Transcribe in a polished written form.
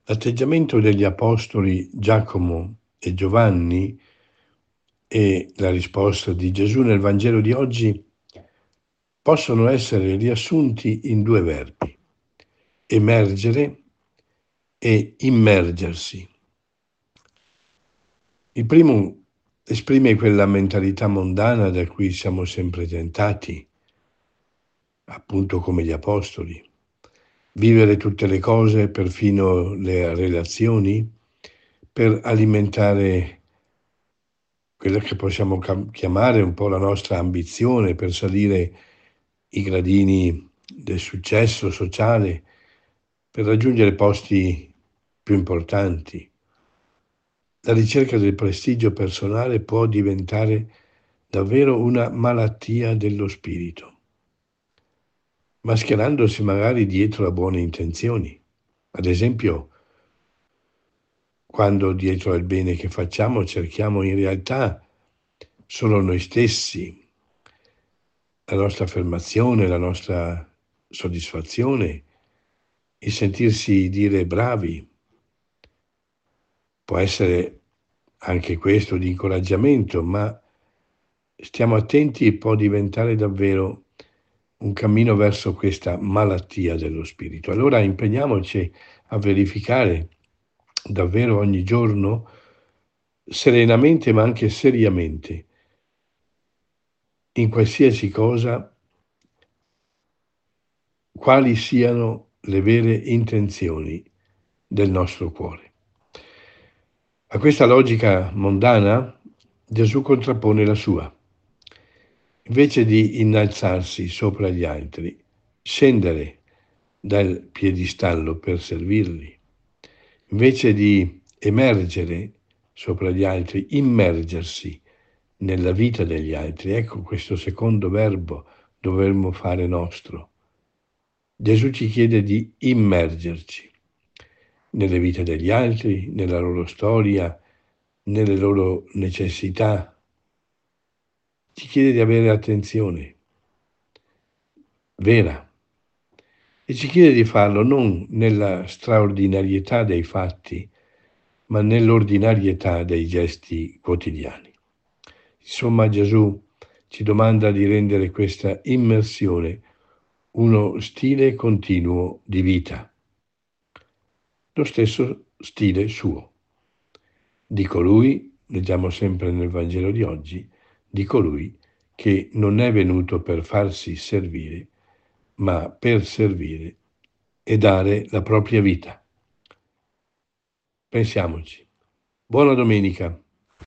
L'atteggiamento degli apostoli Giacomo e Giovanni e la risposta di Gesù nel Vangelo di oggi possono essere riassunti in due verbi: emergere e immergersi. Il primo esprime quella mentalità mondana da cui siamo sempre tentati, appunto come gli apostoli. Vivere tutte le cose, perfino le relazioni, per alimentare quella che possiamo chiamare un po' la nostra ambizione, per salire i gradini del successo sociale, per raggiungere posti più importanti. La ricerca del prestigio personale può diventare davvero una malattia dello spirito, mascherandosi magari dietro a buone intenzioni. Ad esempio, quando dietro al bene che facciamo cerchiamo in realtà solo noi stessi, la nostra affermazione, la nostra soddisfazione, il sentirsi dire bravi. Può essere anche questo di incoraggiamento, ma stiamo attenti, può diventare davvero un cammino verso questa malattia dello spirito. Allora impegniamoci a verificare davvero ogni giorno, serenamente ma anche seriamente, in qualsiasi cosa, quali siano le vere intenzioni del nostro cuore. A questa logica mondana Gesù contrappone la sua. Invece di innalzarsi sopra gli altri, scendere dal piedistallo per servirli, invece di emergere sopra gli altri, immergersi nella vita degli altri. Ecco questo secondo verbo dovremmo fare nostro. Gesù ci chiede di immergerci nelle vite degli altri, nella loro storia, nelle loro necessità. Ci chiede di avere attenzione vera e ci chiede di farlo non nella straordinarietà dei fatti, ma nell'ordinarietà dei gesti quotidiani. Insomma, Gesù ci domanda di rendere questa immersione uno stile continuo di vita, lo stesso stile suo. Di colui, leggiamo sempre nel Vangelo di oggi, di colui che non è venuto per farsi servire, ma per servire e dare la propria vita. Pensiamoci. Buona domenica.